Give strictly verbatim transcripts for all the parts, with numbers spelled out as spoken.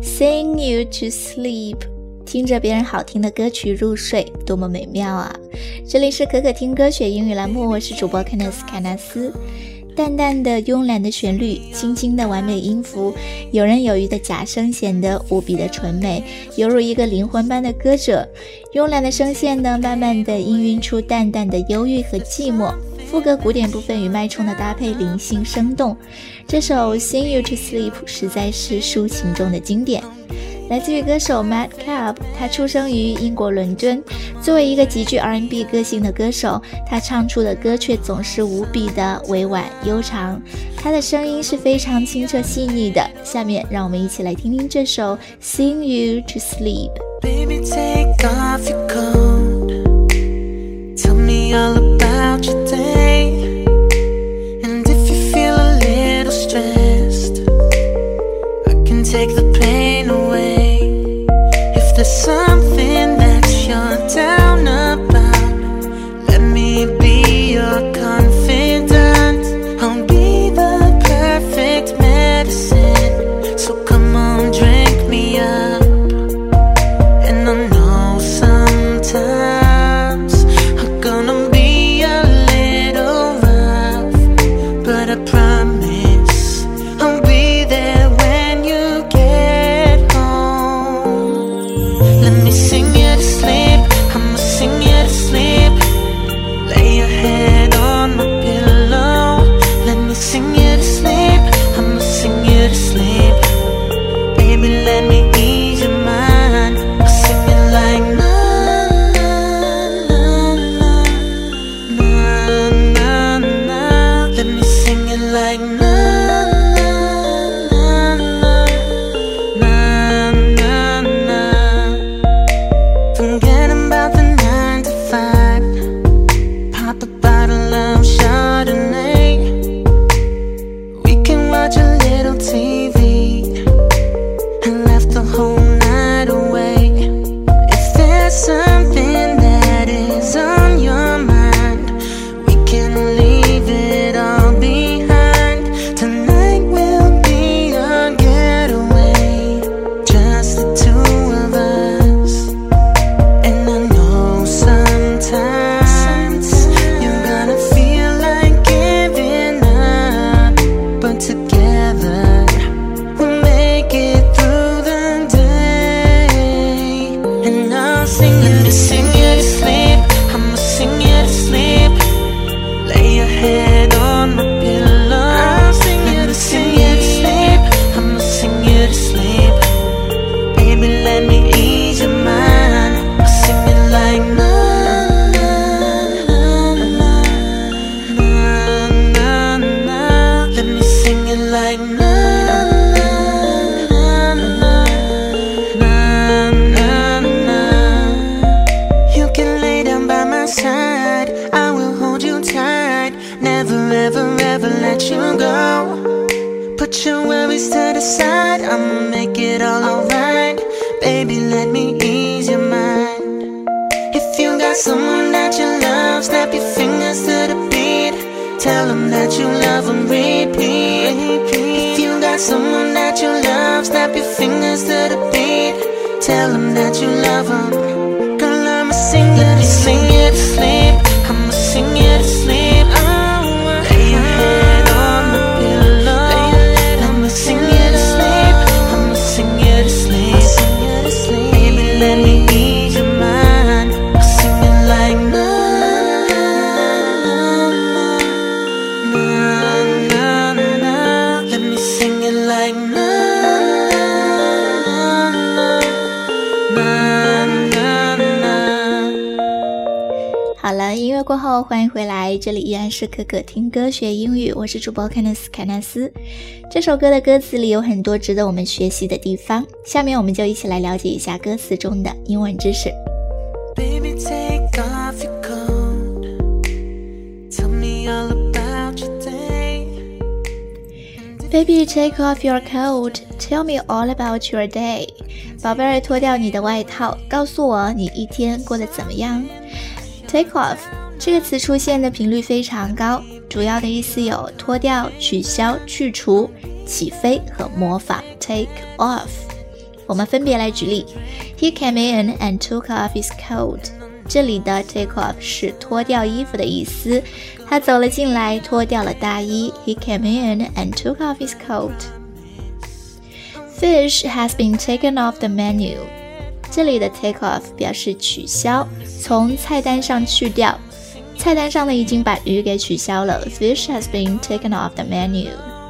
Sing you to sleep， 听着别人好听的歌曲入睡，多么美妙啊！这里是可可听歌学英语栏目，我是主播 Candice 凯纳斯。淡淡的慵懒的旋律，轻轻的完美音符，游刃有余的假声显得无比的纯美，犹如一个灵魂般的歌者。慵懒的声线呢，慢慢的氤氲出淡淡的忧郁和寂寞。副歌鼓点部分与脉冲的搭配灵性生动，这首 Sing You to Sleep 实在是抒情中的经典。来自于歌手 Madcap， 他出生于英国伦敦。作为一个极具 R and B 个性的歌手，他唱出的歌却总是无比的委婉悠长，他的声音是非常清澈细腻的。下面让我们一起来听听这首 Sing You to Sleep。 Baby, take off your coat, tell me all about your day, and if you feel a little stressed, I can take the pain away. If there's something that you're down about, let me be your confidant. I'll be the perfect medicine, so come on, drink me up. And I know sometimes I'm gonna be a little rough, but I promise I'll be there when you get home. Let me sing you to sleep, I'ma sing you to sleep. Lay your head on my pillow. Let me sing you to sleep, I'ma sing you to sleep. Baby, let me ease your mind. I'll sing it like na na na na na na. Let me sing it like na na na na na. Forget about the nine to five. Pop a bottle of Chardonnay. We can watch a little T V and left the whole night away. If there's something that is on your mind, we can leave it all behind. Tonight will be a getaway, just the two of us. And I know sometimes you're gonna feel like giving up, but together we'll make it through the day. And I'll sing you to sing you to sleep, I'ma sing you to sleep. Lay your head on my pillow. I'll sing you to sing you to sleep, I'ma sing you to sleep. Baby, let me ease your mind. I'll sing it like na na na na na. Let me sing it like na na na na na. You can lay down by my side, I will hold you tight. Never ever ever let you go. Put your worries to the side, I'ma make it all alright. Baby, let me ease your mind. If you got someone that you love, snap your fingers to the beat. Tell them that you love them, repeat. If you got someone that you love, snap your fingers to the beat. Tell them that you love them. Girl, I'ma sing you to sing you to sleep, I'ma sing you to sleep. Lay your head on the pillow. Let me sing you to sleep, I'ma sing you to sleep. Baby, let me ease your mind. I'll sing it like na na na na. Let me sing it like na na na na. 好了，音乐过后欢迎回来，这里依然是可可听歌学英语，我是主播 Candice 凯纳斯。这首歌的歌词里有很多值得我们学习的地方，下面我们就一起来了解一下歌词中的英文知识。 Baby, take off your coat, tell me all about your day. Baby, take off your coat, tell me all about your day. 宝贝儿，脱掉你的外套，告诉我你一天过得怎么样。 Take off 这个词出现的频率非常高，主要的意思有脱掉、取消、去除、起飞和模仿 take off。 我们分别来举例。 He came in and took off his coat。 这里的 take off 是脱掉衣服的意思，他走了进来，脱掉了大衣。 He came in and took off his coat。 Fish has been taken off the menu。 这里的 take off 表示取消，从菜单上去掉，菜单上呢已经把鱼给取消了。 Fish has been taken off the menu。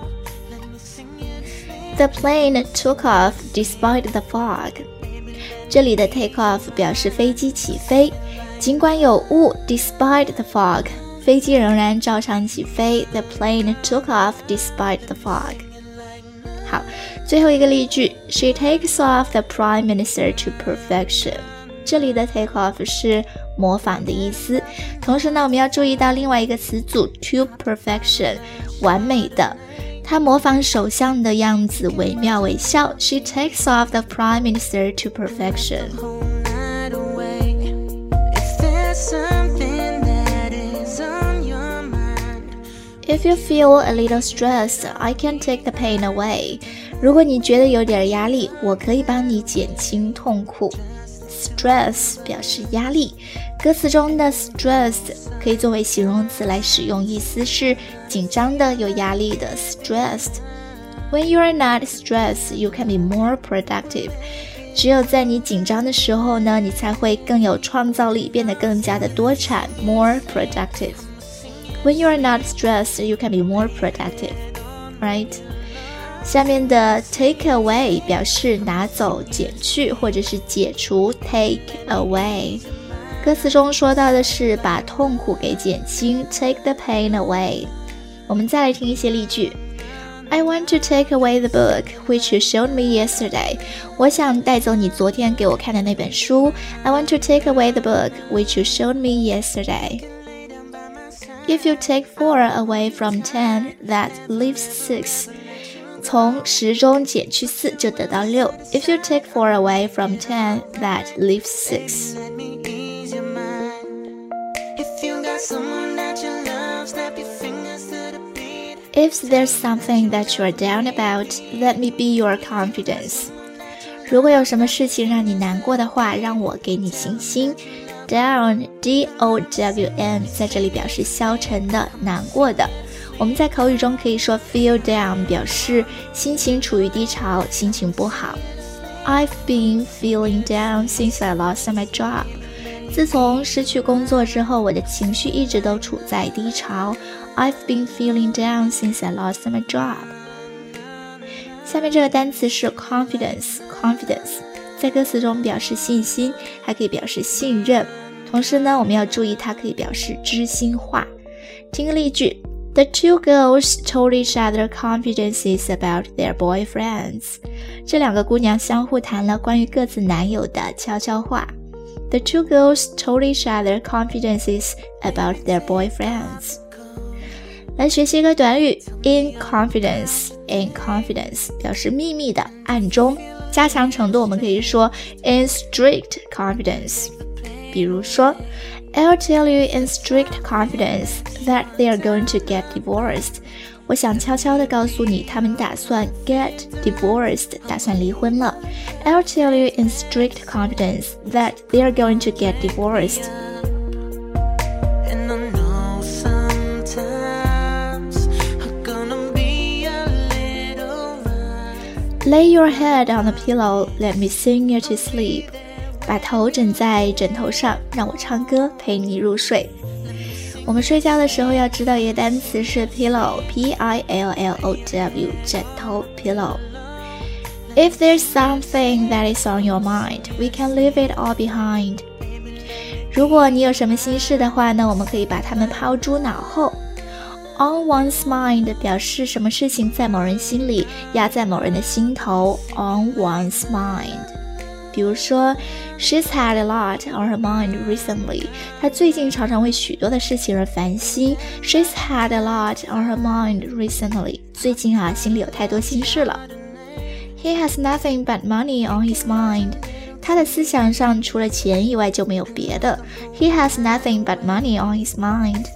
The plane took off despite the fog。 这里的 take off 表示飞机起飞，尽管有雾 despite the fog， 飞机仍然照常起飞。 The plane took off despite the fog。 好，最后一个例句 She takes off the prime minister to perfection。 这里的 take off 是模仿的意思，同时呢我们要注意到另外一个词组 to perfection， 完美的，她模仿首相的样子惟妙惟肖。 She takes off the prime minister to perfection。 If you feel a little stressed, I can take the pain away。 如果你觉得有点压力，我可以帮你减轻痛苦。 Stress 表示压力，歌词中的 stressed 可以作为形容词来使用，意思是紧张的、有压力的。 Stressed。 When you are not stressed, you can be more productive。 只有在你紧张的时候呢，你才会更有创造力，变得更加的多产。 More productive。When you are not stressed, you can be more productive, right? 下面的 take away 表示拿走、减去或者是解除。 take away。 歌词中说到的是把痛苦给减轻， take the pain away。 我们再来听一些例句。 I want to take away the book which you showed me yesterday。 我想带走你昨天给我看的那本书。 I want to take away the book which you showed me yesterday。If you take four away from ten, that leaves six。 从十中减去四就得到六。 If you take four away from ten, that leaves six。 If there's something that you are down about, let me be your confidence。 如果有什么事情让你难过的话，让我给你信心。Down, D O W N 在这里表示消沉的、难过的。我们在口语中可以说 feel down， 表示心情处于低潮，心情不好。I've been feeling down since I lost my job。 自从失去工作之后，我的情绪一直都处在低潮。I've been feeling down since I lost my job。 下面这个单词是 confidence， confidence在歌词中表示信心，还可以表示信任。同时呢，我们要注意它可以表示知心话。听个例句 The two girls told each other confidences about their boyfriends。 这两个姑娘相互谈了关于各自男友的悄悄话。The two girls told each other confidences about their boyfriends。 来学习一个短语 in confidence， in confidence 表示秘密的、暗中。加强程度我们可以说 in strict confidence。 比如说 I'll tell you in strict confidence that they are going to get divorced。 我想悄悄地告诉你，他们打算 get divorced， 打算离婚了。 I'll tell you in strict confidence that they are going to get divorced。 Lay your head on the pillow, let me sing you to sleep。 把头枕在枕头上，让我唱歌陪你入睡。我们睡觉的时候要知道一个单词是 pillow， P I L L O W， 枕头 pillow。 If there's something that is on your mind, we can leave it all behind。 如果你有什么心事的话呢，我们可以把它们抛诸脑后。On one's mind 表示什么事情在某人心里，压在某人的心头。 On one's mind。 比如说 She's had a lot on her mind recently。 她最近常常为许多的事情而烦心。 She's had a lot on her mind recently。 最近啊，心里有太多心事了。He has nothing but money on his mind。 他的思想上除了钱以外就没有别的。 He has nothing but money on his mind。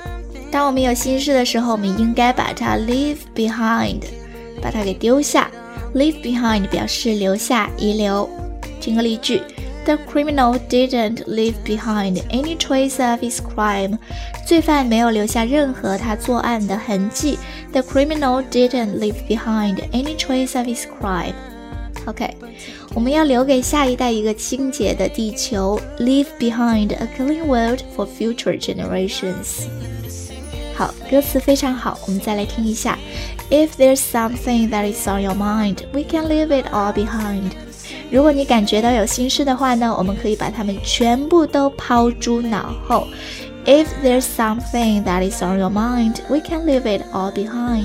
当我们有心事的时候，我们应该把它 leave behind， 把它给丢下。 Leave behind 表示留下遗留。听个例句 The criminal didn't leave behind any trace of his crime. 罪犯没有留下任何他作案的痕迹。The criminal didn't leave behind any trace of his crime. OK, 我们要留给下一代一个清洁的地球。Leave behind a clean world for future generations. 好，歌词非常好，我们再来听一下。If there's something that is on your mind, we can leave it all behind. 如果你感觉到有心事的话呢，我们可以把它们全部都抛诸脑后。If there's something that is on your mind, we can leave it all behind.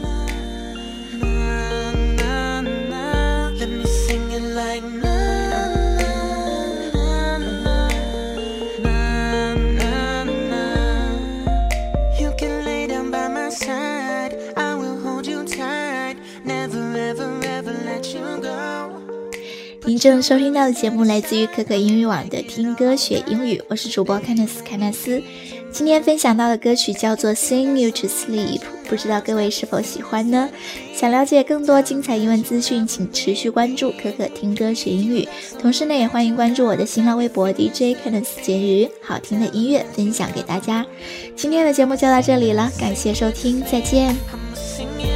Go. 您正收听到的节目来自于可可英语网的听歌学英语，我是主播 Candice 凯纳斯。今天分享到的歌曲叫做 Sing You to Sleep， 不知道各位是否喜欢呢？想了解更多精彩英文资讯，请持续关注可可听歌学英语，同时呢也欢迎关注我的新浪微博 D J Candice 节语，好听的音乐分享给大家。今天的节目就到这里了，感谢收听，再见。